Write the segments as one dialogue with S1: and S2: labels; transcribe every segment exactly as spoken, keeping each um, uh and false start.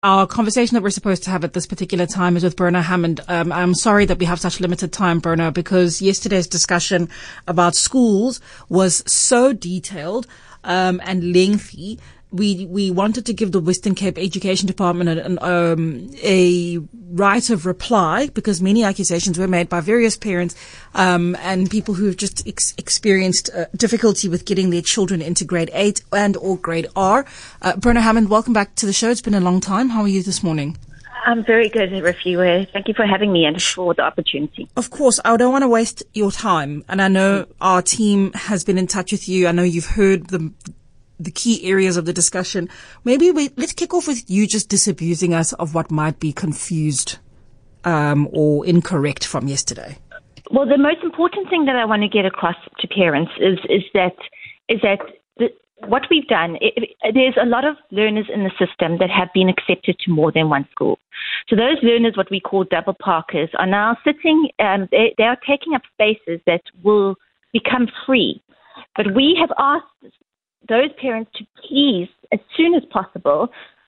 S1: Our conversation that we're supposed to have at this particular time is with Bernard Hammond. Um, I'm sorry that we have such limited time, Bernard, because yesterday's discussion about schools was so detailed um, and lengthy. We we wanted to give the Western Cape Education Department an, um, a right of reply because many accusations were made by various parents um, and people who have just ex- experienced uh, difficulty with getting their children into grade eight and or grade R. Uh, Bernard Hammond, welcome back to the show. It's been a long time. How are you this morning?
S2: I'm very good, Refiwe. Thank you for having me and for the opportunity.
S1: Of course, I don't want to waste your time. And I know our team has been in touch with you. I know you've heard the the key areas of the discussion. Maybe we, let's kick off with you just disabusing us of what might be confused um, or incorrect from yesterday.
S2: Well, the most important thing that I want to get across to parents is is that is that the, what we've done, it, it, there's a lot of learners in the system that have been accepted to more than one school. So those learners, what we call double parkers, are now sitting, um, they, they are taking up spaces that will become free. But we have asked those parents to please, as soon as possible,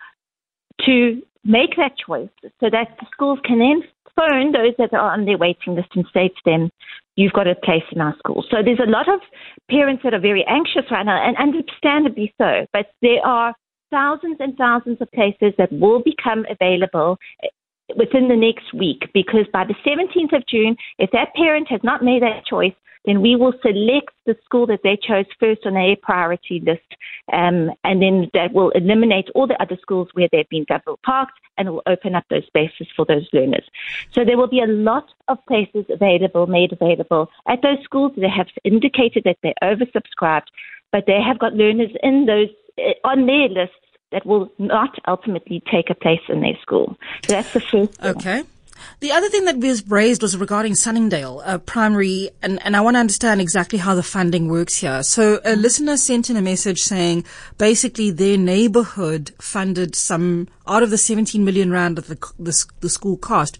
S2: to make that choice so that the schools can then phone those that are on their waiting list and say to them, you've got a place in our school. So there's a lot of parents that are very anxious right now, and understandably so, but there are thousands and thousands of places that will become available within the next week, because by the seventeenth of June, if that parent has not made that choice, then we will select the school that they chose first on their priority list, um, and then that will eliminate all the other schools where they've been double parked, and it will open up those spaces for those learners. So there will be a lot of places available, made available at those schools that have indicated that they're oversubscribed, but they have got learners in those on their lists that will not ultimately take a place in their school. So that's the first thing.
S1: Okay. The other thing that was raised was regarding Sunningdale uh, Primary, and, and I want to understand exactly how the funding works here. So a listener sent in a message saying basically their neighborhood funded some out of the seventeen million rand that the, the, the school cost.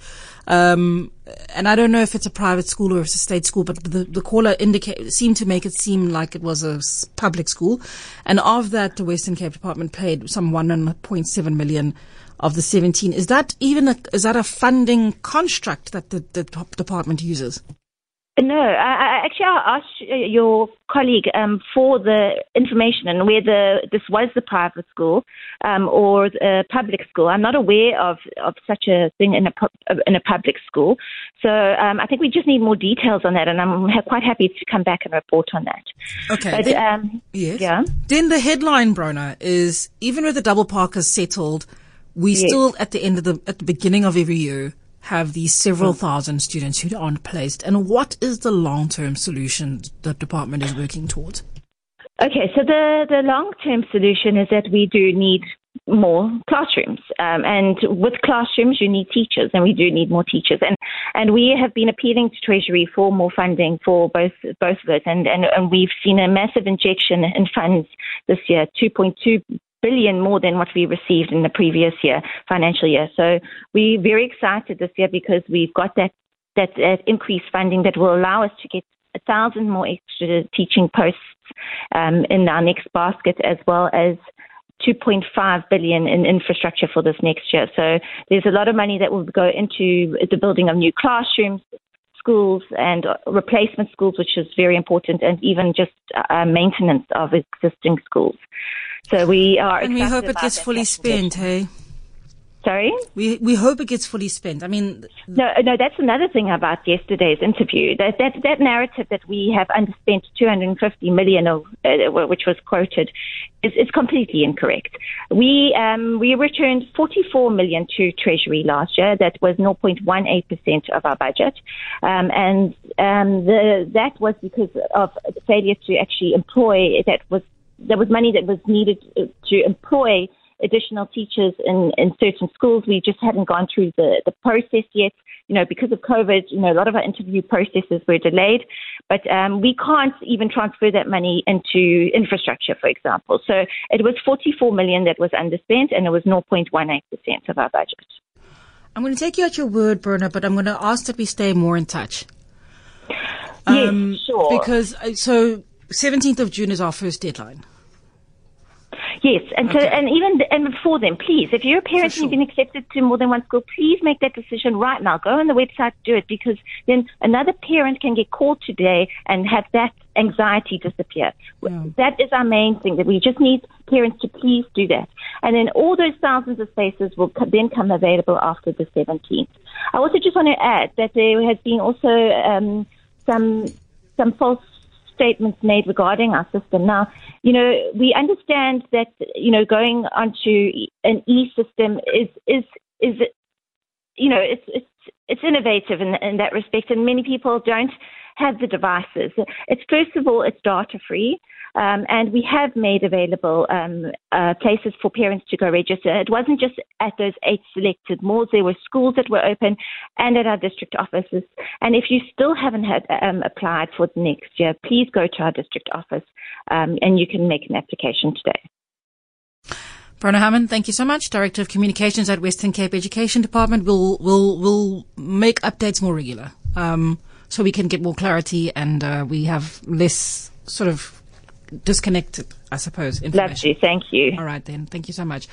S1: Um, and I don't know if it's a private school or if it's a state school, but the, the caller indicate, seemed to make it seem like it was a public school. And of that, the Western Cape Department paid some one point seven million of the seventeen. Is that even a, is that a funding construct that the, the department uses?
S2: No, I, I actually I asked your colleague um, for the information and whether this was the private school um, or a public school. I'm not aware of, of such a thing in a in a public school. So um, I think we just need more details on that, and I'm quite happy to come back and report on that.
S1: Okay.
S2: But,
S1: then,
S2: um,
S1: yes.
S2: Yeah.
S1: Then the headline, Brona, is even with the double parkers settled, we
S2: yes.
S1: still at the end of the at the beginning of every year have these several thousand students who aren't placed. And what is the long-term solution the department is working towards?
S2: Okay, so the, the long-term solution is that we do need more classrooms. Um, and with classrooms, you need teachers, and we do need more teachers. And and we have been appealing to Treasury for more funding for both both of those. And, and, and we've seen a massive injection in funds this year, two point two billion more than what we received in the previous year, financial year. So we're very excited this year because we've got that, that, that increased funding that will allow us to get a thousand more extra teaching posts um, in our next basket, as well as two point five billion in infrastructure for this next year. So there's a lot of money that will go into the building of new classrooms, schools, and replacement schools, which is very important, and even just uh, maintenance of existing schools. So we are
S1: and we hope it gets fully spent, hey?
S2: Sorry?
S1: We we hope it gets fully spent. I mean,
S2: no, no. That's another thing about yesterday's interview. That that, that narrative that we have underspent two hundred fifty million, of, uh, which was quoted, is, is completely incorrect. We um we returned forty-four million to Treasury last year. That was zero point one eight percent of our budget, um, and um the that was because of the failure to actually employ. That was there was money that was needed to employ additional teachers in, in certain schools. We just hadn't gone through the, the process yet. You know, because of COVID, you know, a lot of our interview processes were delayed, but um, we can't even transfer that money into infrastructure, for example. So it was forty-four million that was underspent, and it was zero point one eight percent of our budget.
S1: I'm going to take you at your word, Berna, but I'm going to ask that we stay more in touch.
S2: Yes,
S1: um,
S2: sure.
S1: Because, uh, so seventeenth of June is our first deadline.
S2: Yes, and
S1: Okay.
S2: so and even and before then, please, if you're a parent
S1: For
S2: and you've been accepted to more than one school, please make that decision right now. Go on the website, do it, because then another parent can get called today and have that anxiety disappear.
S1: Yeah.
S2: That is our main thing, that we just need parents to please do that. And then all those thousands of spaces will co- then come available after the seventeenth. I also just want to add that there has been also um, some some false statements made regarding our system. Now, you know, we understand that, you know, going onto an e-system is, is, is, you know, it's, it's, it's innovative in, in that respect, and many people don't have the devices. It's, first of all, it's data free. Um, and we have made available um, uh, places for parents to go register. It wasn't just at those eight selected malls. There were schools that were open and at our district offices. And if you still haven't had um, applied for the next year, please go to our district office um, and you can make an application today.
S1: Bronagh Hammond, thank you so much. Director of Communications at Western Cape Education Department. We'll, we'll, we'll make updates more regular um, so we can get more clarity and uh, we have less sort of disconnected, I suppose, information.
S2: Love you. Thank you.
S1: All right, then. Thank you so much.